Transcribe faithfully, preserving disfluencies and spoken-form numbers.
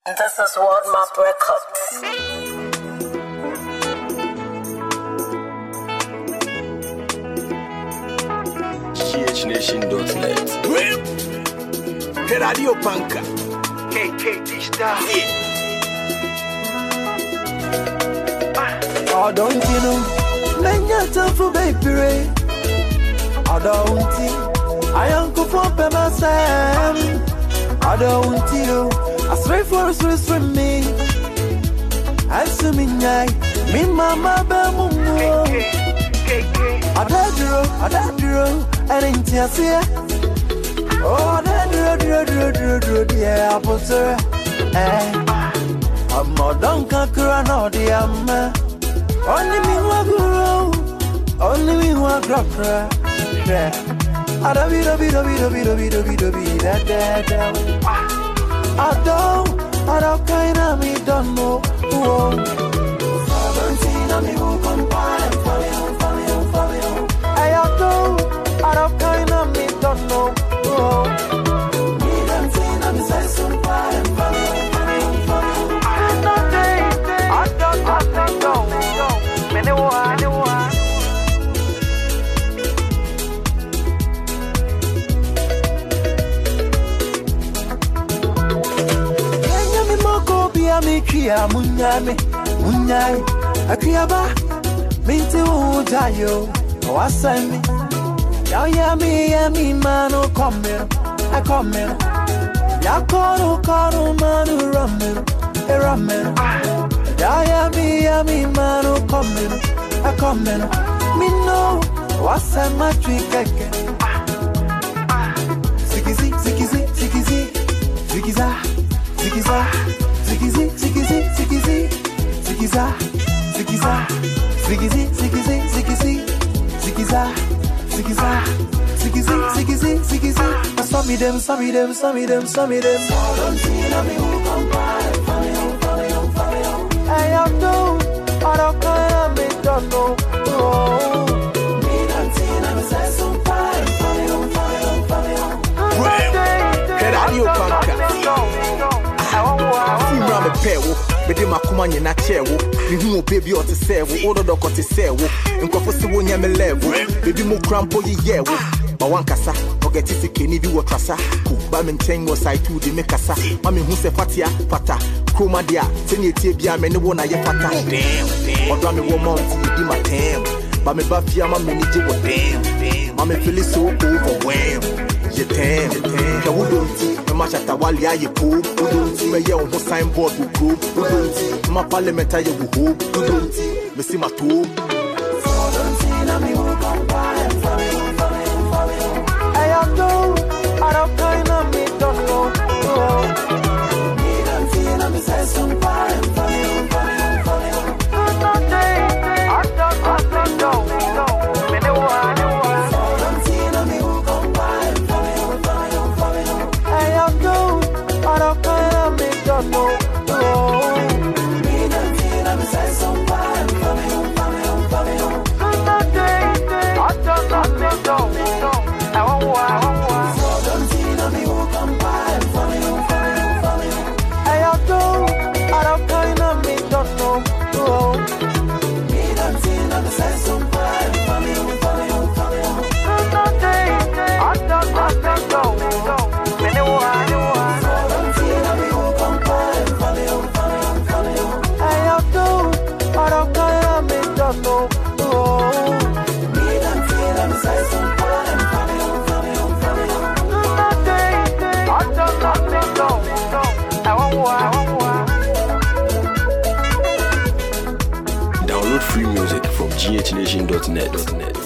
This is World Map Records. G H Nation dot net. Radio Panka. K K D Star. Oh, don't you know? Men get up for baby. Oh, don't you? I am go for Pema Sam. Oh, don't you? I swear for a swear swim me. I swim in night. Me mama bemumo. I did you, I did you, and in Tiasia. Oh, I did you, do, do, do, do, yeah, I put her. Eh, I'm more don't conquer no diamond. Only me one guru, only me one cracker. Yeah, I don't be, don't be, don't be, don't be, don't be, don't be, don't be, that, that, that. I don't, I don't kind of me don't know. Whoa, seventeen of me who come by and follow you, follow you, follow you. I don't, I don't kind of me don't know. Whoa, me them teen of me say some by and follow you, follow you, follow you. I don't, I don't, I don't know. Many one, many one. Kia munyame munyai akiyaba minti ujayo wasami ya ya mi ya mi mano komero I komero ya kono kono manu ramero e ramero ya ya mi ya mi mano komero I komero minno wasama trikeke zikizi zikizi zikizi zikiza zikiza Zigizi, zigizi, zigizi, zigiza, zigiza, zigizi, zigizi, zigizi, zigiza, zigiza, zigizi, zigizi, zigizi. I saw me them, saw me them, saw me them, saw me them. Don't see them, me who come by, follow you, follow you, follow you. I am no, I don't care, me don't know. Oh, me don't see them, say some fire, follow you, follow you, follow you. Radio Panka. I'm a pair, but in my command, you're not chair. You baby or to say, order the cut to say, and Coffee won't have a level. Baby more crampo, yeah. But one cassa, forget if you can do what Trassa. Bamin was I to the Mekasa. Mammy who say Fatia, Pata, Chroma dia, Tiny Tibia, many one I have Pata. Damn, or Grammy woman, you my damn. But me Buffy, I'm a mini jib, damn, damn. Mammy feel so overwhelmed. Je t'aime, je t'aime. The Woodonti, the Machatawali, I poop. Woodonti, my young signboard will group. Woodonti, my parliamentary will hoop. Woodonti, Missy Matu. Woodonti, Nami will come by and follow you, follow you, follow you. I am no, I don't kind of me, don't know. Me don't see, Nami say some by and follow you, follow you, follow you. I don't, I don't, I don't know. No, oh, me don't feel I'm saying so fine, follow you, follow you, follow you. I don't, I don't know, I won't want, so don't feel me who come by, follow you, follow you, follow you. I don't, I don't kind of me don't know, oh, me don't feel I'm saying so fine, follow you, follow you, follow you. I don't, I don't know, many one. No, oh, me don't feel I'm saying some fun, follow you, follow you, follow you. I don't know, no, no, I won't want. Download free music from G H Nation dot net.